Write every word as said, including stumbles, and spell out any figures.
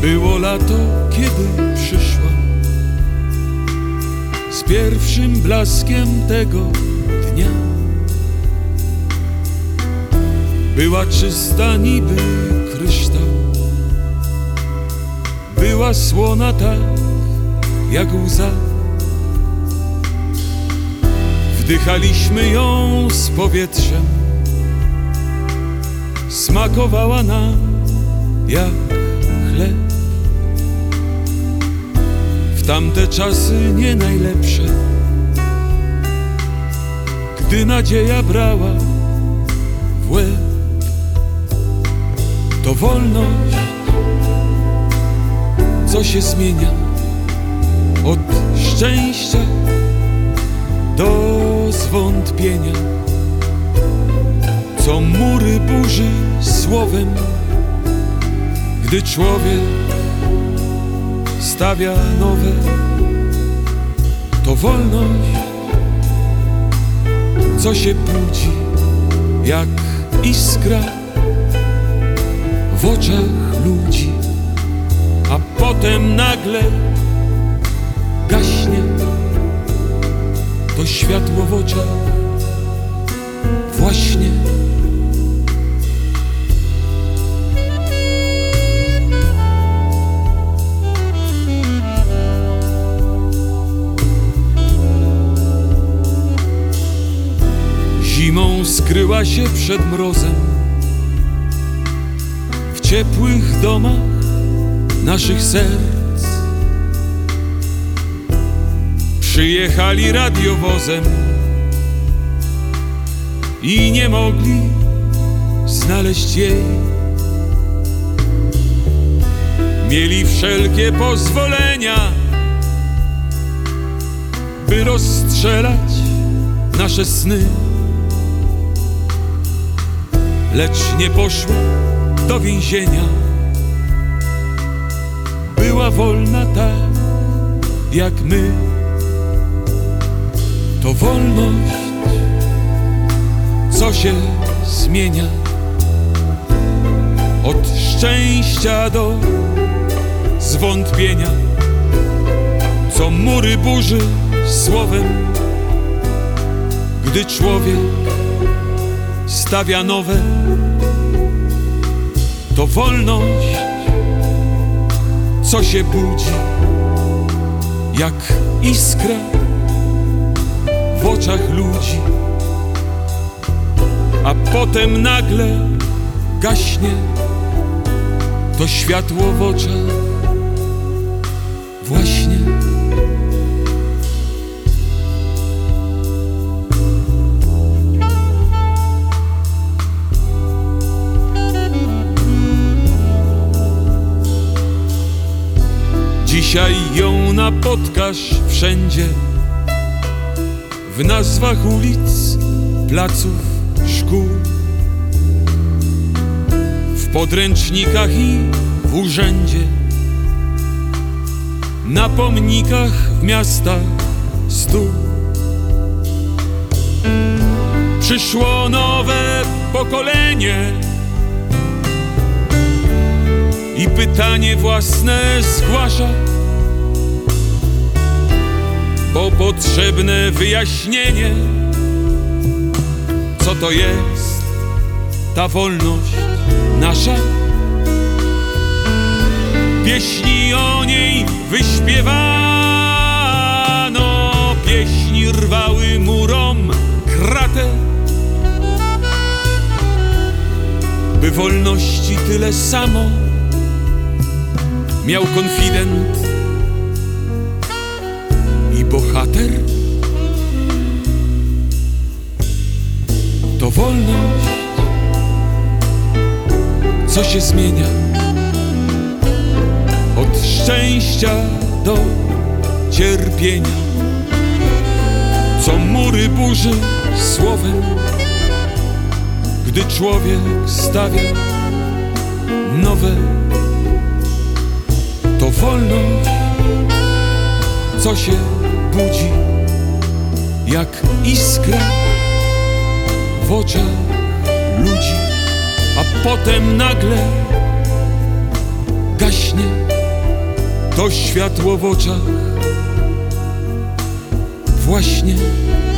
Było lato, kiedy przyszła, z pierwszym blaskiem tego dnia. Była czysta niby kryształ, była słona tak jak łza. Wdychaliśmy ją z powietrzem, smakowała nam jak chleb. W tamte czasy nie najlepsze, gdy nadzieja brała w łeb. To wolność, co się zmienia od szczęścia do zwątpienia, co mury burzy słowem, gdy człowiek stawia nowe. To wolność, co się budzi jak iskra w oczach ludzi, a potem nagle gaśnie. To światło w oczach właśnie. Zimą skryła się przed mrozem w ciepłych domach naszych serc. Przyjechali radiowozem i nie mogli znaleźć jej. Mieli wszelkie pozwolenia, by rozstrzelać nasze sny, lecz nie poszła do więzienia. Była wolna tak jak my. To wolność, co się zmienia od szczęścia do zwątpienia, co mury burzy słowem, gdy człowiek stawia nowe. To wolność, co się budzi jak iskra w oczach ludzi, a potem nagle gaśnie. To światło w oczach właśnie. Dzisiaj ją napotkasz wszędzie, w nazwach ulic, placów, szkół, w podręcznikach i w urzędzie, na pomnikach w miastach stu. Przyszło nowe pokolenie i pytanie własne zgłasza, bo potrzebne wyjaśnienie, co to jest ta wolność nasza. Pieśni o niej wyśpiewano, pieśni rwały murom kratę, by wolności tyle samo miał konfident i bohater. To wolność, co się zmienia od szczęścia do cierpienia, co mury burzy słowem, gdy człowiek stawia nowe. To wolność, co się budzi jak iskra w oczach ludzi, a potem nagle gaśnie. to światło w oczach właśnie